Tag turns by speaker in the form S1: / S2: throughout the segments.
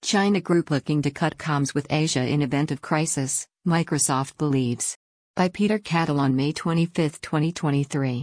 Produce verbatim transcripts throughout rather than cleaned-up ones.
S1: China group looking to cut comms with Asia in event of crisis, Microsoft believes. By Peter Cattle on May twenty-fifth, twenty twenty-three.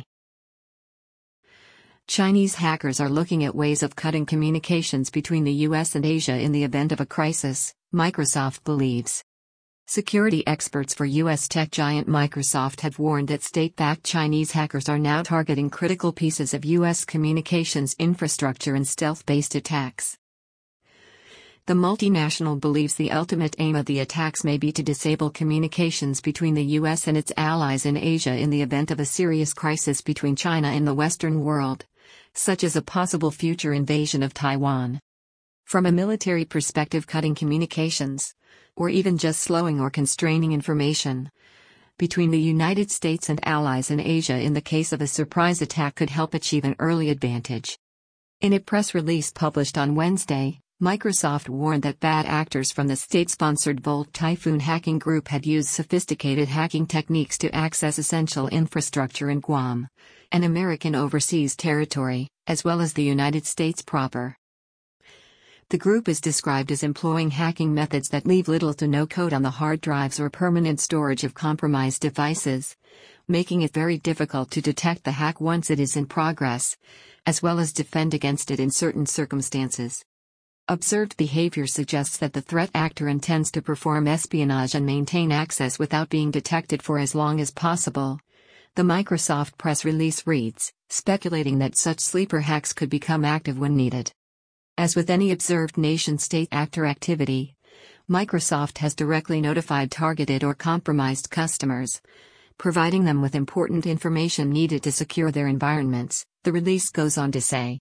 S1: Chinese hackers are looking at ways of cutting communications between the U S and Asia in the event of a crisis, Microsoft believes. Security experts for U S tech giant Microsoft have warned that state-backed Chinese hackers are now targeting critical pieces of U S communications infrastructure in stealth-based attacks. The multinational believes the ultimate aim of the attacks may be to disable communications between the U S and its allies in Asia in the event of a serious crisis between China and the Western world, such as a possible future invasion of Taiwan. From a military perspective, cutting communications, or even just slowing or constraining information between the United States and allies in Asia in the case of a surprise attack could help achieve an early advantage. In a press release published on Wednesday, Microsoft warned that bad actors from the state-sponsored Volt Typhoon hacking group had used sophisticated hacking techniques to access essential infrastructure in Guam, an American overseas territory, as well as the United States proper. The group is described as employing hacking methods that leave little to no code on the hard drives or permanent storage of compromised devices, making it very difficult to detect the hack once it is in progress, as well as defend against it in certain circumstances. Observed behavior suggests that the threat actor intends to perform espionage and maintain access without being detected for as long as possible. The Microsoft press release reads, speculating that such sleeper hacks could become active when needed. As with any observed nation-state actor activity, Microsoft has directly notified targeted or compromised customers, providing them with important information needed to secure their environments, the release goes on to say.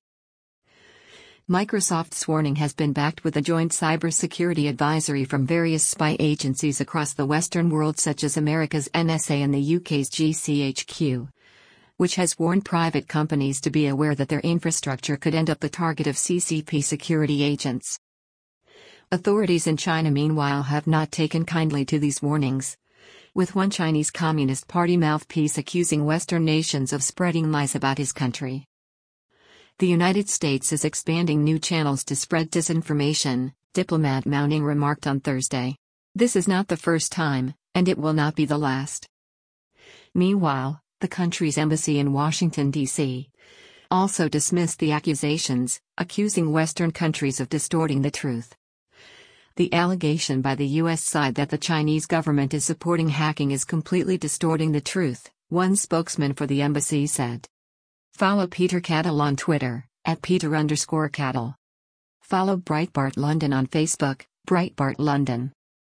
S1: Microsoft's warning has been backed with a joint cybersecurity advisory from various spy agencies across the Western world such as America's N S A and the U K's G C H Q, which has warned private companies to be aware that their infrastructure could end up the target of C C P security agents. Authorities in China meanwhile have not taken kindly to these warnings, with one Chinese Communist Party mouthpiece accusing Western nations of spreading lies about his country. The United States is expanding new channels to spread disinformation, diplomat Mao Ning remarked on Thursday. This is not the first time, and it will not be the last. Meanwhile, the country's embassy in Washington, D C, also dismissed the accusations, accusing Western countries of distorting the truth. The allegation by the U S side that the Chinese government is supporting hacking is completely distorting the truth, one spokesman for the embassy said. Follow Peter Cattle on Twitter, at Peter underscore Cattle. Follow Breitbart London on Facebook, Breitbart London.